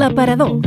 L'aparador.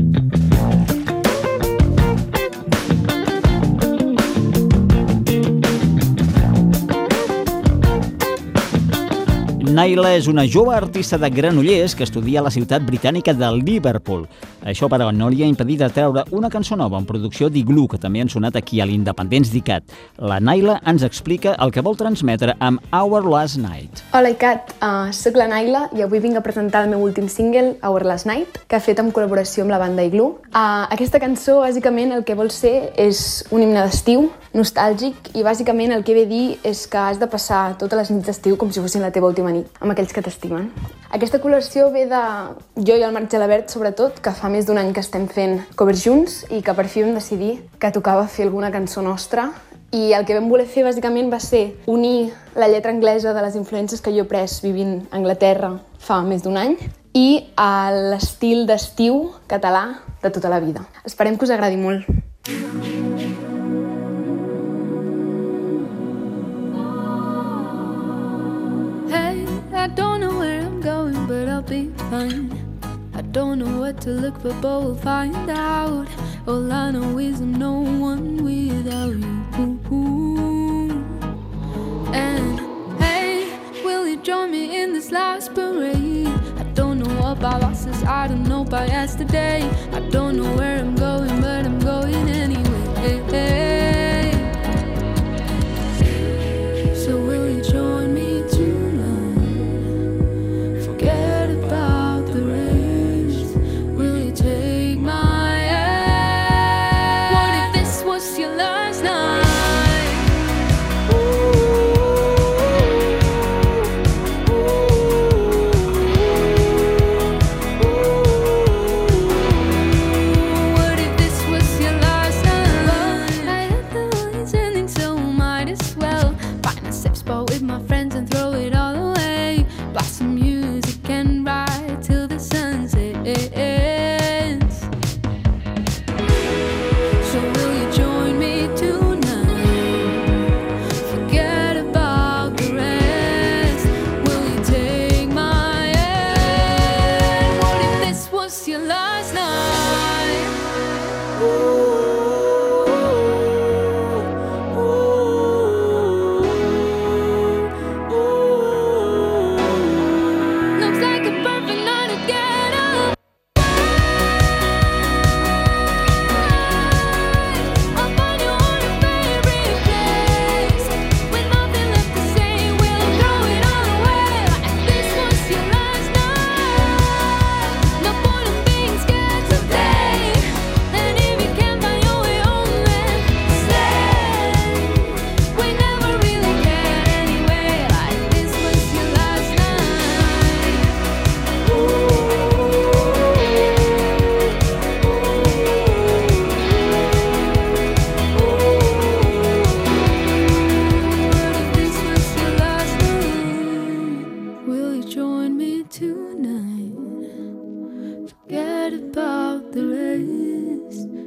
Naila és una jove artista de Granollers que estudia a la ciutat britànica de Liverpool. Això, però, no li ha impedit de treure una cançó nova en producció d'Igloo, que també han sonat aquí a l'Independents d'ICAT. La Naila ens explica el que vol transmetre amb Our Last Night. Hola ICAT, soc la Naila i avui vinc a presentar el meu últim single, Our Last Night, que he fet en col·laboració amb la banda Igloo. Aquesta cançó, bàsicament, el que vol ser és un himne d'estiu, nostàlgic, i bàsicament el que ve a dir és que has de passar totes les nits d'estiu com si fossin la teva última nit, amb aquells que t'estimen. Aquesta col·laboració ve de jo i el Marc Gelabert, sobretot, que fa més d'un any que estem fent covers junts i que per fi vam decidir que tocava fer alguna cançó nostra. I el que vam voler fer, bàsicament, va ser unir la lletra anglesa de les influències que jo he pres vivint a Anglaterra fa més d'un any i l'estil d'estiu català de tota la vida. Esperem que us agradi molt. I don't know where I'm going, but I'll be fine. I don't know what to look for, but we'll find out. All I know is I'm no one without you. And hey, will you join me in this last parade? I don't know about losses, I don't know about yesterday. I don't know where I'm going, but I'm going anyway. So will you join me tonight?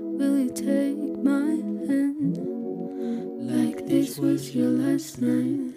This was your last night.